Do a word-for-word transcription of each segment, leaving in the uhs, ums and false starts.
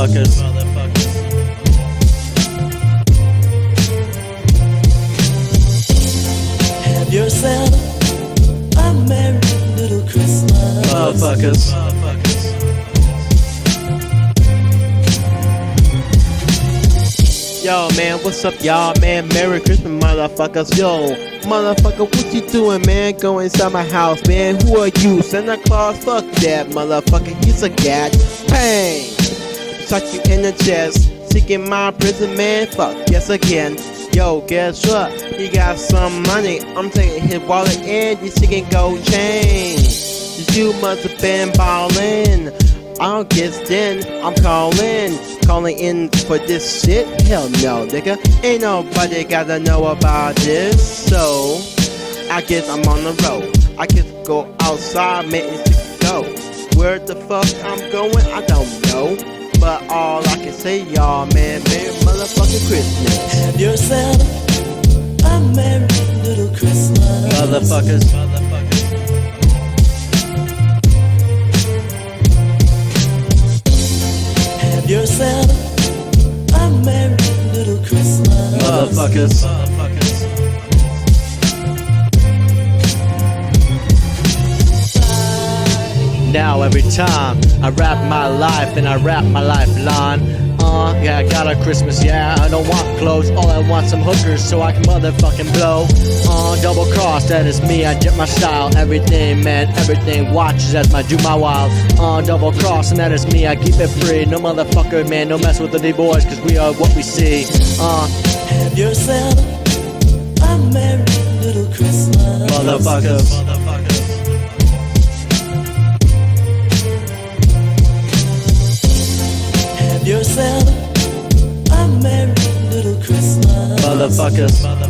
motherfuckers. Have yourself a merry little Christmas, Motherfuckers. Yo, man, what's up, y'all, man? Merry Christmas, motherfuckers. Yo, motherfucker, what you doing, man? Go inside my house, man. Who are you? Santa Claus? Fuck that, motherfucker. He's a gat. Bang! Shot you in the chest. Seeking my prison, man. Fuck, yes again. Yo, guess what? He got some money. I'm taking his wallet and you seeking gold chain. You must have been ballin'. I don't guess then I'm calling, calling in for this shit. Hell no, nigga. Ain't nobody gotta know about this. So I guess I'm on the road. I guess go outside, man, to go. Where the fuck I'm going, I don't know. But all I can say, y'all, man, Merry motherfucking Christmas. have yourself a merry little Christmas, Motherfuckers. Have yourself a merry little Christmas, Motherfuckers. Now every time I rap my life and I rap my lifeline. Uh, yeah, I got a Christmas, yeah, I don't want clothes. All I want some hookers so I can motherfucking blow. Uh, double cross, that is me, I jet my style. Everything, man, everything watches as I do my wild. Uh, double cross, and that is me, I keep it free. No motherfucker, man, no mess with the D-boys, cause we are what we see. Uh, have yourself a merry little Christmas, motherfuckers. Have yourself a merry little Christmas, Motherfuckers.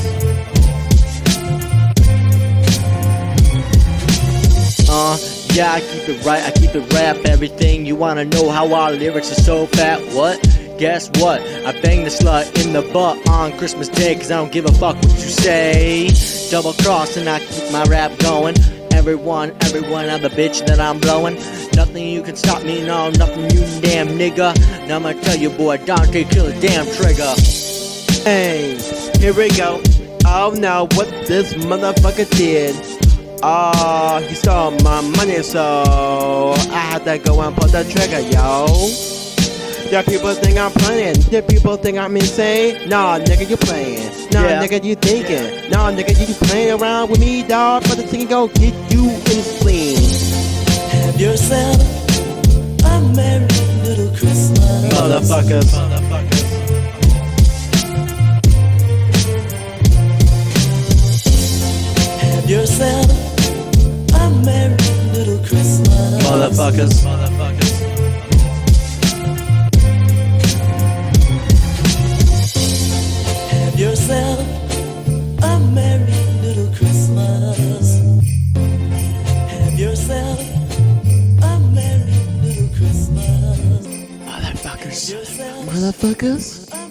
Uh, yeah, I keep it right, I keep it rap. Everything you wanna know how our lyrics are so fat. What? Guess what? I bang the slut in the butt on Christmas Day, cause I don't give a fuck what you say. Double cross and I keep my rap going. Everyone, everyone, I'm the bitch that I'm blowing. Nothing you can stop me, no, nothing you damn nigga. Now I'm gonna tell you, boy, Dante kill a damn trigger. Hey, here we go. Oh no, what this motherfucker did. Oh, he stole my money, so I had to go and pull the trigger, yo. Yeah, people think I'm playing. Yeah, people think I'm insane. Nah, nigga, you playing. Nah, yeah. Nigga, you thinking. Nah, nigga, you playing around with me, dawg. But the thing gon' get you in the spleen. Have yourself a merry little Christmas, Motherfuckers. Have yourself a merry little Christmas, Motherfuckers. Have yourself a merry little Christmas. Have yourself a merry little Christmas. Motherfuckers. Yourself Motherfuckers. a